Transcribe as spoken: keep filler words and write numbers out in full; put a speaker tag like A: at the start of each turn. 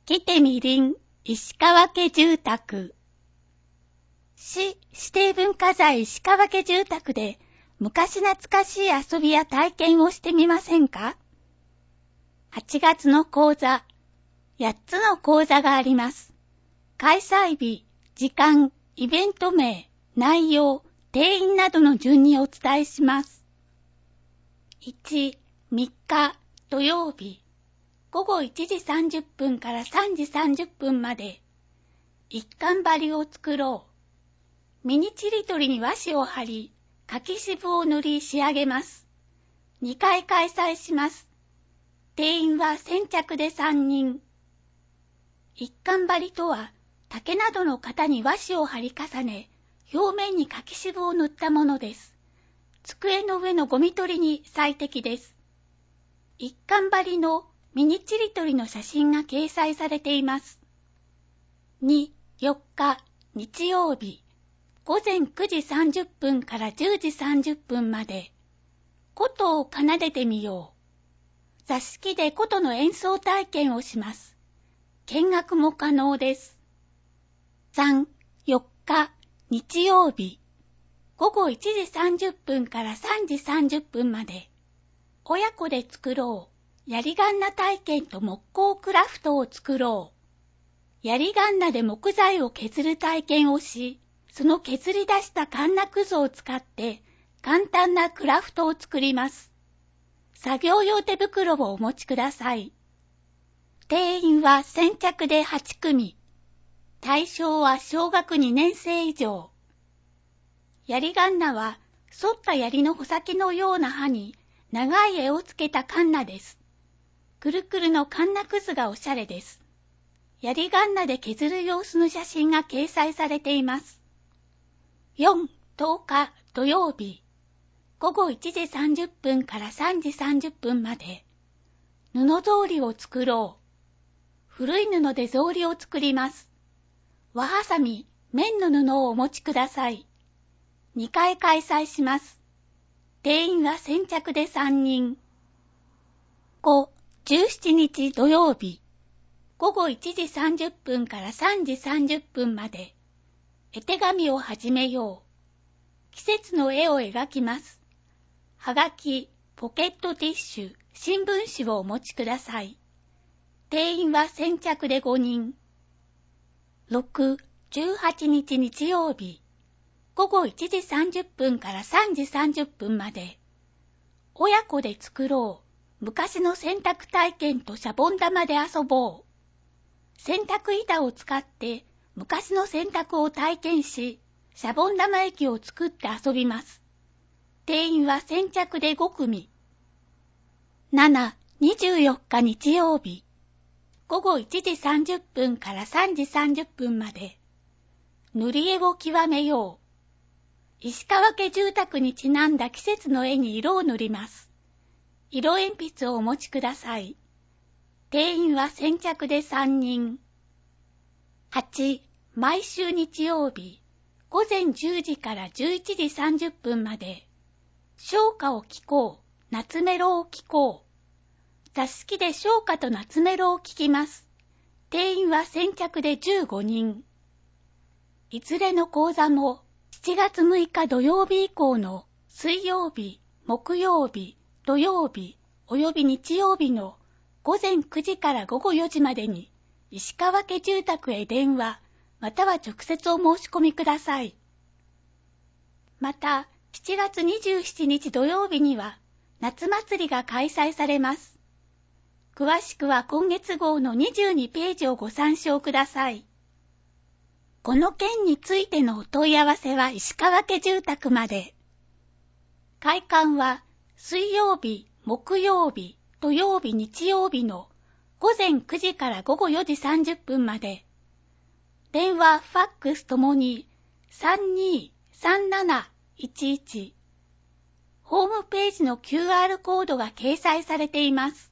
A: 来てみりん、石川家住宅。市指定文化財石川家住宅で昔懐かしい遊びや体験をしてみませんか？はちがつの講座、やっつの講座があります。開催日、時間、イベント名、内容、定員などの順にお伝えします。いち、みっか土曜日、ごごいちじさんじゅっぷんからさんじさんじゅっぷんまで、一閑張を作ろう。ミニチリ取りに和紙を貼り、柿渋を塗り仕上げます。にかい開催します。定員は先着でさんにん。一閑張とは、竹などの型に和紙を貼り重ね、表面に柿渋を塗ったものです。机の上のゴミ取りに最適です。一閑張のミニチリ取りの写真が掲載されています。に、よっか日曜日、ごぜんくじさんじゅっぷんからじゅうじさんじゅっぷんまで、琴を奏でてみよう。座敷で琴の演奏体験をします。見学も可能です。さん、よっか日曜日、ごごいちじさんじゅっぷんからさんじさんじゅっぷんまで、親子で作ろう。やりがんな体験と木工クラフトを作ろう。やりがんなで木材を削る体験をし、その削り出したかんなくずを使って簡単なクラフトを作ります。作業用手袋をお持ちください。定員は先着ではちくみ。対象は小学にねんせい以上。やりがんなは反った槍の穂先のような刃に長い柄をつけたかんなです。くるくるのかんなくずがおしゃれです。やりがんなで削る様子の写真が掲載されています。よん、とおか土曜日、ごごいちじさんじゅっぷんからさんじさんじゅっぷんまで、布草履を作ろう。古い布で草履を作ります。輪はさみ、綿の布をお持ちください。にかい開催します。定員は先着でさんにん。ご、じゅうしちにち土曜日、ごごいちじさんじゅっぷんからさんじさんじゅっぷんまで、絵手紙を始めよう。季節の絵を描きます。はがき、ポケットティッシュ、新聞紙をお持ちください。定員は先着でごにん。ろく、じゅうはちにち日曜日、ごごいちじさんじゅっぷんからさんじさんじゅっぷんまで、親子で作ろう。昔の洗濯体験とシャボン玉で遊ぼう。洗濯板を使って昔の洗濯を体験し、シャボン玉液を作って遊びます。定員は先着でごくみ。なな、にじゅうよっか日曜日、ごごいちじさんじゅっぷんからさんじさんじゅっぷんまで、塗り絵を極めよう。石川家住宅にちなんだ季節の絵に色を塗ります。色鉛筆をお持ちください。定員は先着でさんにん。はち、毎週日曜日、ごぜんじゅうじからじゅういちじさんじゅっぷんまで、唱歌を聴こう、夏メロを聴こう。座敷で唱歌と夏メロを聴きます。定員は先着でじゅうごにん。いずれの講座もしちがつむいか土曜日以降の水曜日、木曜日、土曜日および日曜日のごぜんくじからごごよじまでに石川家住宅へ電話または直接お申し込みください。またしちがつにじゅうしちにち土曜日には夏祭りが開催されます。詳しくは今月号のにじゅうにページをご参照ください。この件についてのお問い合わせは石川家住宅まで。開館は水曜日、木曜日、土曜日、日曜日のごぜんくじからごごよじさんじゅっぷんまで。電話、ファックスともに さんにーさんなないちいち。ホームページの キューアール コードが掲載されています。